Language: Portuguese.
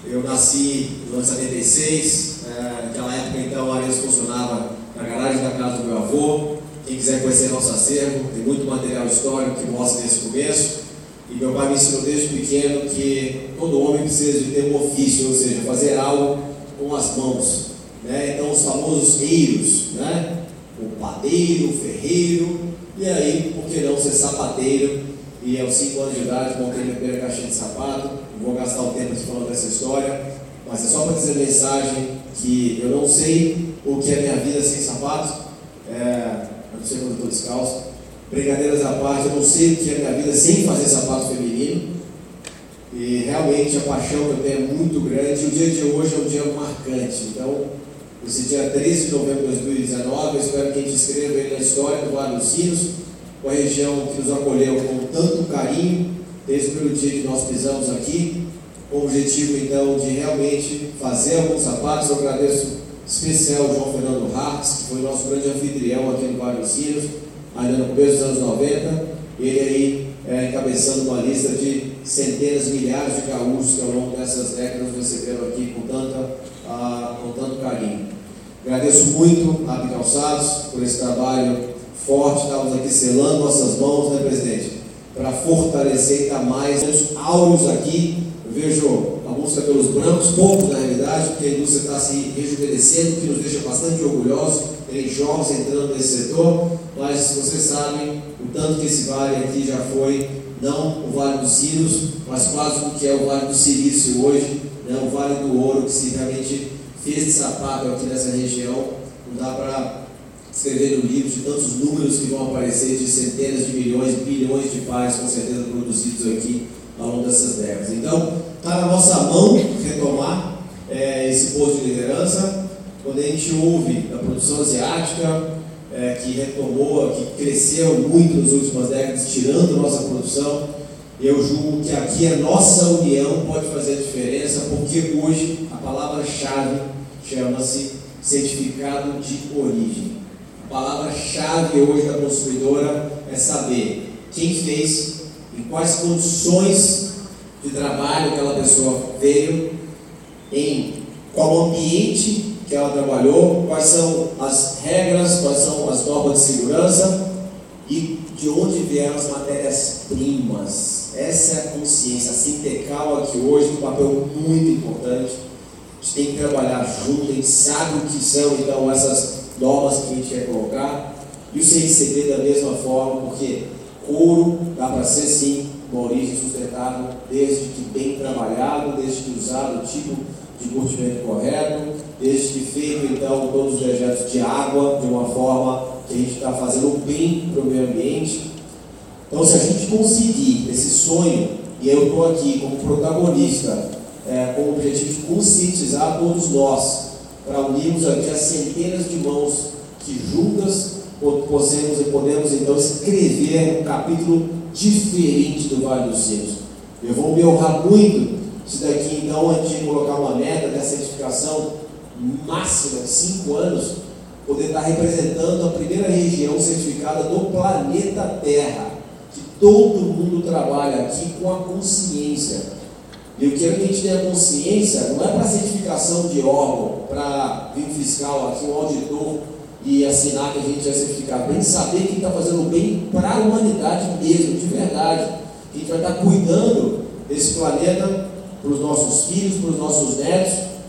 Eu nasci no ano de 76, naquela época então a Arezo funcionava na garagem da casa do meu avô. Quem quiser conhecer nosso acervo, tem muito material histórico que mostra esse começo. E meu pai me ensinou desde pequeno que todo homem precisa de ter um ofício, ou seja, fazer algo com as mãos, né? Então os famosos eiros, né? O padeiro, o ferreiro, e aí, por que não ser sapateiro? E aos 5 anos de idade montei minha primeira caixinha de sapato. Não vou gastar o tempo aqui falando dessa história, mas é só para dizer a mensagem que eu não sei o que é minha vida sem sapatos. Eu não sei quando eu estou descalço. Brincadeiras à parte, eu não sei o que é minha vida sem fazer sapato feminino. E realmente a paixão que eu tenho é muito grande. E o dia de hoje é um dia marcante. Então, esse dia 13 de novembro de 2019, eu espero que a gente escreva ele na história do Vale dos Sinos, uma região que nos acolheu com tanto carinho, desde o primeiro dia que nós pisamos aqui, com o objetivo então de realmente fazer alguns sapatos. Eu agradeço especial ao João Fernando Hartz, que foi nosso grande anfitrião aqui no Vale dos Sinos, ainda no começo dos anos 90, ele aí encabeçando uma lista de centenas, milhares de gaúchos que ao longo dessas décadas receberam aqui com tanto carinho. Agradeço muito a AB Calçados por esse trabalho forte. Estamos aqui selando nossas mãos, né, presidente? Para fortalecer ainda mais os áureos aqui. Eu vejo a busca pelos brancos, pouco na realidade, porque a indústria está se rejuvenescendo, que nos deixa bastante orgulhosos. Tem jovens entrando nesse setor, mas vocês sabem o tanto que esse vale aqui já foi, não o Vale dos Sinos, mas quase o que é o Vale do Silício hoje, né? O Vale do Ouro, que se realmente fez de sapato aqui nessa região. Não dá para escrever no livro de tantos números que vão aparecer, de centenas de milhões, bilhões de pares com certeza produzidos aqui ao longo dessas décadas. Então, está na nossa mão retomar esse posto de liderança. Quando a gente ouve da produção asiática, que retomou, que cresceu muito nas últimas décadas, tirando nossa produção, eu julgo que aqui a nossa união pode fazer a diferença, porque hoje a palavra-chave chama-se certificado de origem. A palavra-chave hoje da consumidora é saber quem fez, em quais condições de trabalho aquela pessoa veio, em qual ambiente que ela trabalhou, quais são as regras, quais são as normas de segurança e de onde vieram as matérias-primas. Essa é a consciência. A Sintecal aqui hoje tem um papel muito importante. A gente tem que trabalhar junto, a gente sabe o que são então essas normas que a gente quer colocar, e o CICB da mesma forma, porque couro dá para ser sim uma origem sustentável, desde que bem trabalhado, desde que usado o tipo de curtimento correto, desde que feito então todos os dejetos de água de uma forma que a gente está fazendo bem para o meio ambiente. Então, se a gente conseguir esse sonho, e eu estou aqui como protagonista, com o objetivo de conscientizar todos nós, para unirmos aqui as centenas de mãos que juntas podemos então escrever um capítulo diferente do Vale dos Sinos. Eu vou me honrar muito se daqui então a gente colocar uma meta da certificação máxima de 5 anos, poder estar representando a primeira região certificada do planeta Terra, que todo mundo trabalha aqui com a consciência. E eu quero que a gente tenha consciência, não é para certificação de órgão, para vir um fiscal aqui, um auditor, e assinar que a gente é certificado, para a gente saber quem está fazendo bem para a humanidade mesmo, de verdade. Que a gente vai estar cuidando desse planeta para os nossos filhos, para os nossos netos,